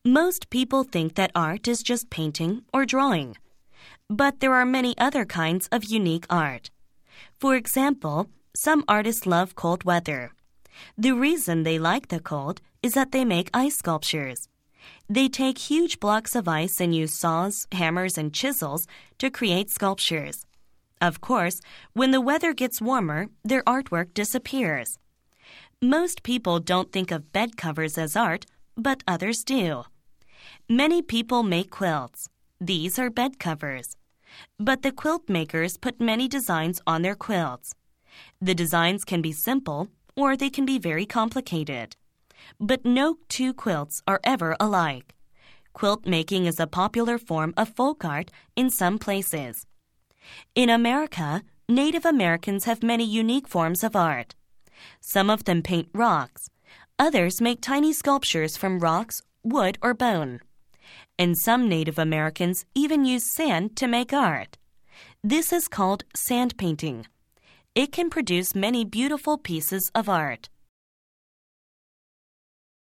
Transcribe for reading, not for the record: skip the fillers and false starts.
Most people think that art is just painting or drawing. But there are many other kinds of unique art. For example, some artists love cold weather. The reason they like the cold is that they make ice sculptures. They take huge blocks of ice and use saws, hammers, and chisels to create sculptures. Of course, when the weather gets warmer, their artwork disappears. Most people don't think of bed covers as art, but others do. Many people make quilts. These are bed covers. But the quilt makers put many designs on their quilts. The designs can be simple, or they can be very complicated. But no two quilts are ever alike. Quilt making is a popular form of folk art in some places. In America, Native Americans have many unique forms of art. Some of them paint rocks. Others make tiny sculptures from rocks, wood, or bone. And some Native Americans even use sand to make art. This is called sand painting. It can produce many beautiful pieces of art.